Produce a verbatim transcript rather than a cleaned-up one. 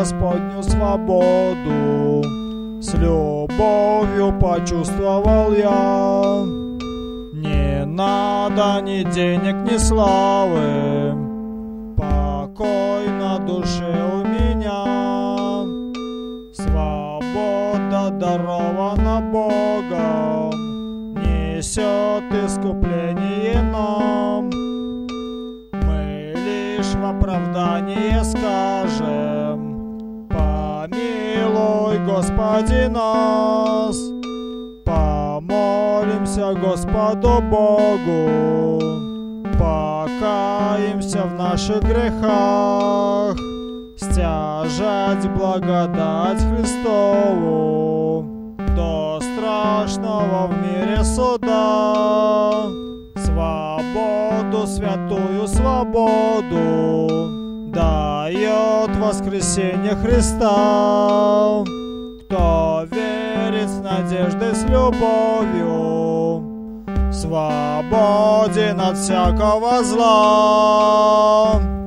Господню свободу, с любовью почувствовал я. Не надо ни денег, ни славы, покой на душе у меня. Свобода дарована Богом, несет искупление нам. Мы лишь в оправдание скажем: помилуй, Господи, нас. Помолимся Господу Богу, покаемся в наших грехах, стяжать благодать Христову до страшного в мире суда. Свободу, святую свободу дает воскресение Христа. Кто верит с надеждой, с любовью, свободен от всякого зла.